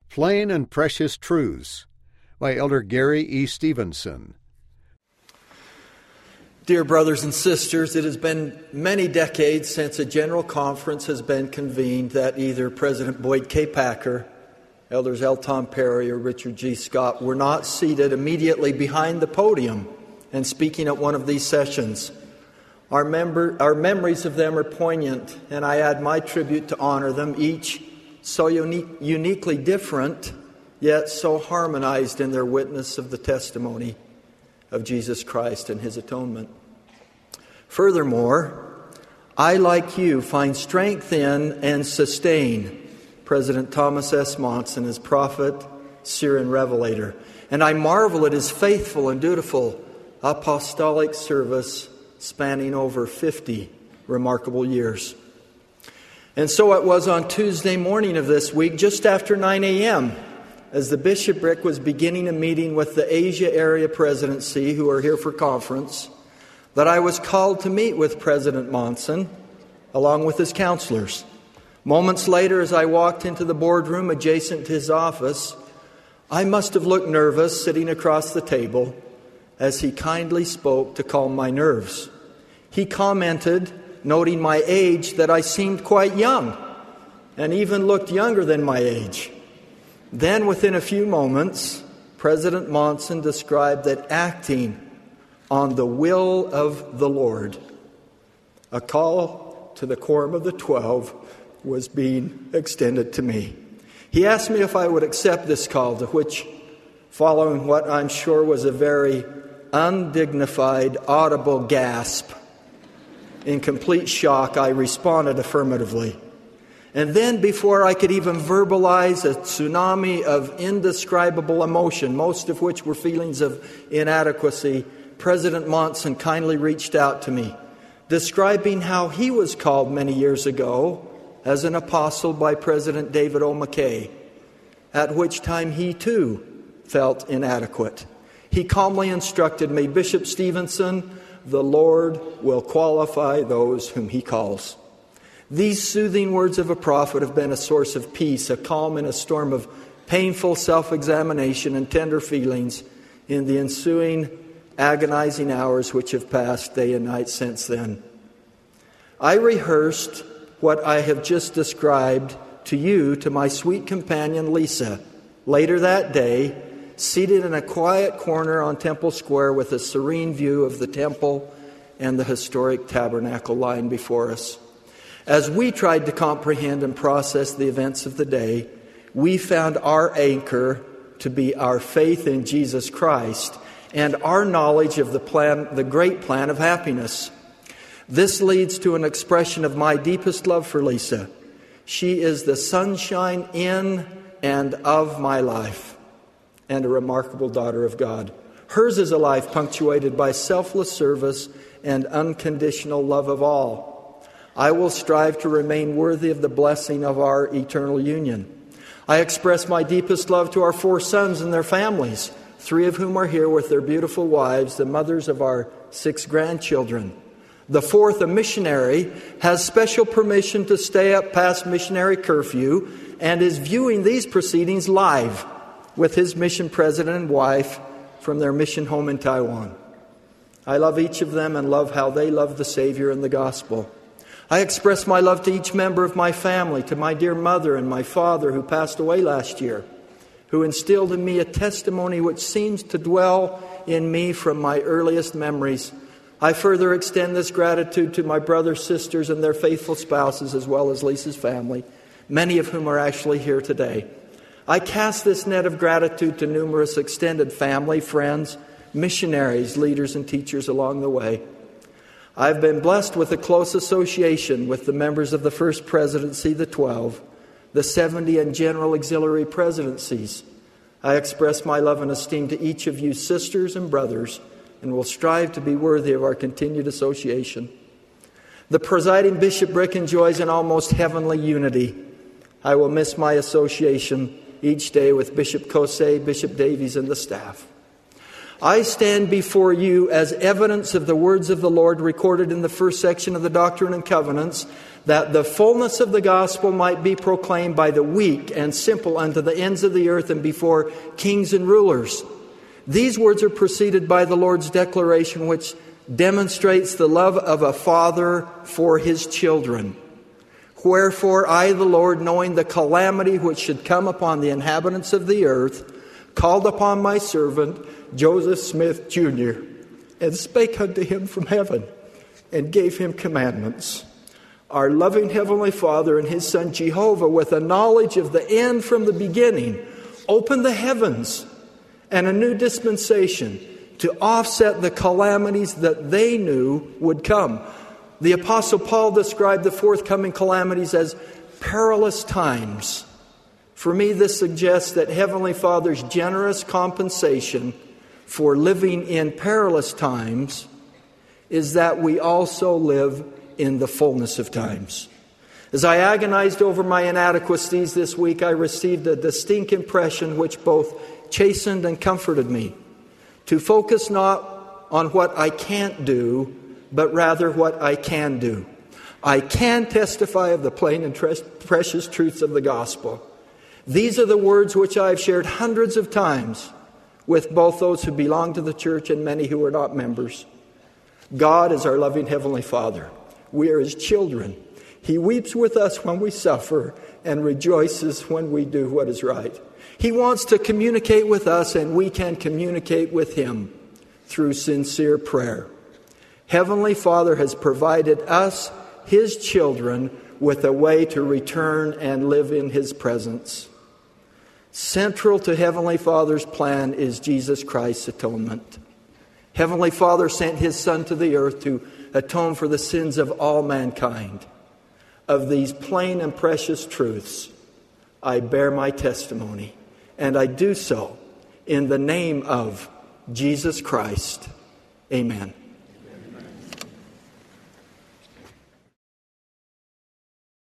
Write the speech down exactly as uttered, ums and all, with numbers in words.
Plain and Precious Truths by Elder Gary E. Stevenson. Dear brothers and sisters, it has been many decades since a general conference has been convened that either President Boyd K. Packer, Elders L. Tom Perry, or Richard G. Scott were not seated immediately behind the podium and speaking at one of these sessions. Our, member, our memories of them are poignant, and I add my tribute to honor them, each so unique, uniquely different, yet so harmonized in their witness of the testimony of Jesus Christ and His atonement. Furthermore, I, like you, find strength in and sustain President Thomas S. Monson as prophet, seer, and revelator, and I marvel at his faithful and dutiful apostolic service spanning over fifty remarkable years. And so it was on Tuesday morning of this week, just after nine a.m., as the bishopric was beginning a meeting with the Asia Area Presidency, who are here for conference, that I was called to meet with President Monson, along with his counselors. Moments later, as I walked into the boardroom adjacent to his office, I must have looked nervous sitting across the table as he kindly spoke to calm my nerves. He commented, noting my age, that I seemed quite young and even looked younger than my age. Then, within a few moments, President Monson described that acting on the will of the Lord, a call to the Quorum of the Twelve was being extended to me. He asked me if I would accept this call, to which, following what I'm sure was a very undignified, audible gasp, in complete shock, I responded affirmatively. And then, before I could even verbalize a tsunami of indescribable emotion, most of which were feelings of inadequacy, President Monson kindly reached out to me, describing how he was called many years ago as an apostle by President David O. McKay, at which time he too felt inadequate. He calmly instructed me, Bishop Stevenson, the Lord will qualify those whom He calls. These soothing words of a prophet have been a source of peace, a calm in a storm of painful self-examination and tender feelings in the ensuing agonizing hours which have passed day and night since then. I rehearsed what I have just described to you to my sweet companion Lisa later that day, seated in a quiet corner on Temple Square with a serene view of the temple and the historic tabernacle lying before us. As we tried to comprehend and process the events of the day, we found our anchor to be our faith in Jesus Christ and our knowledge of the plan, the great plan of happiness. This leads to an expression of my deepest love for Lisa. She is the sunshine in and of my life, and a remarkable daughter of God. Hers is a life punctuated by selfless service and unconditional love of all. I will strive to remain worthy of the blessing of our eternal union. I express my deepest love to our four sons and their families, three of whom are here with their beautiful wives, the mothers of our six grandchildren. The fourth, a missionary, has special permission to stay up past missionary curfew and is viewing these proceedings live with his mission president and wife from their mission home in Taiwan. I love each of them and love how they love the Savior and the gospel. I express my love to each member of my family, to my dear mother and my father who passed away last year, who instilled in me a testimony which seems to dwell in me from my earliest memories. I further extend this gratitude to my brothers, sisters, and their faithful spouses, as well as Lisa's family, many of whom are actually here today. I cast this net of gratitude to numerous extended family, friends, missionaries, leaders, and teachers along the way. I've been blessed with a close association with the members of the First Presidency, the Twelve, the seventy, and General Auxiliary Presidencies. I express my love and esteem to each of you, sisters and brothers, and will strive to be worthy of our continued association. The presiding bishopric enjoys an almost heavenly unity. I will miss my association each day with Bishop Kosei, Bishop Davies, and the staff. I stand before you as evidence of the words of the Lord recorded in the first section of the Doctrine and Covenants, that the fullness of the gospel might be proclaimed by the weak and simple unto the ends of the earth and before kings and rulers. These words are preceded by the Lord's declaration, which demonstrates the love of a father for his children. Wherefore I, the Lord, knowing the calamity which should come upon the inhabitants of the earth, called upon my servant Joseph Smith Junior, and spake unto him from heaven, and gave him commandments. Our loving Heavenly Father and His Son Jehovah, with a knowledge of the end from the beginning, opened the heavens and a new dispensation to offset the calamities that they knew would come. The Apostle Paul described the forthcoming calamities as perilous times. For me, this suggests that Heavenly Father's generous compensation for living in perilous times is that we also live in the fullness of times. As I agonized over my inadequacies this week, I received a distinct impression which both chastened and comforted me, to focus not on what I can't do, but rather what I can do. I can testify of the plain and tre- precious truths of the gospel. These are the words which I have shared hundreds of times with both those who belong to the church and many who are not members. God is our loving Heavenly Father. We are His children. He weeps with us when we suffer and rejoices when we do what is right. He wants to communicate with us, and we can communicate with Him through sincere prayer. Heavenly Father has provided us, His children, with a way to return and live in His presence. Central to Heavenly Father's plan is Jesus Christ's atonement. Heavenly Father sent His Son to the earth to atone for the sins of all mankind. Of these plain and precious truths, I bear my testimony, and I do so in the name of Jesus Christ. Amen.